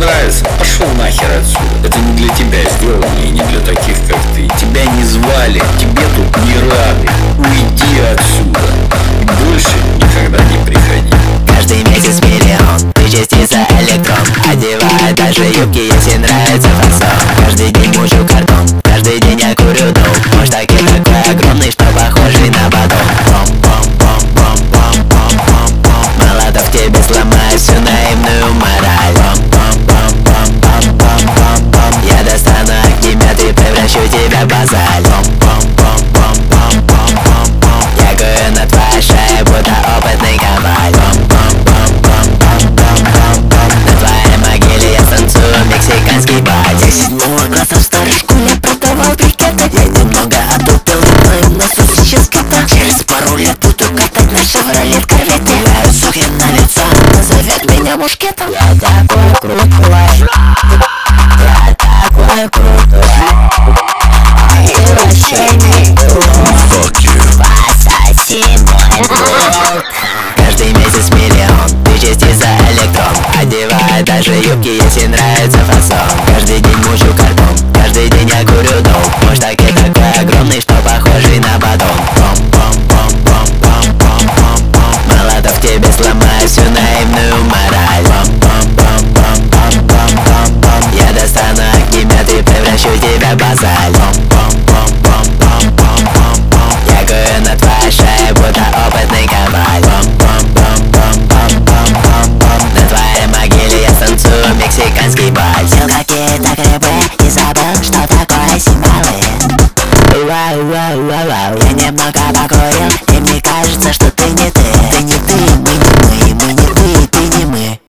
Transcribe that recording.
нравится? Пошел нахер отсюда. Это не для тебя сделано и не для таких, как ты. Тебя не звали, тебе тут не рады. Уйди отсюда и больше никогда не приходи. Каждый месяц миллион, ты частица электрон. Одеваю даже юбки, если нравится фасон. Каждый день мучу картон, каждый день я курю дом. Мой штаки такой огромный, что похожий на батон. Пом-пом-пом-пом-пом-пом-пом. Молотов тебе сломает всю наивную мораль. Пом-пом-пом-пом-пом-пом. Я достану огнемет и превращу тебя в базаль. Пом-пом-пом-пом-пом-пом-пом. Я кую на твоей шее, будто опытный коваль. Пом-пом-пом-пом-пом-пом. На твоей могиле я станцую мексиканский бать. Я 7 класса в старой школе продавал брикеты. Я немного отупил, но и на все сейчас кота. Через пару лет буду катать на Шевролет Корвете. Гуляю сухи на лицо, назовет меня мушкетом. Я такой крутой, я такой крутой. Ты вообще никто, пососи мой лук. Каждый месяц миллион, ты частица электрон. Одеваю даже юбки, если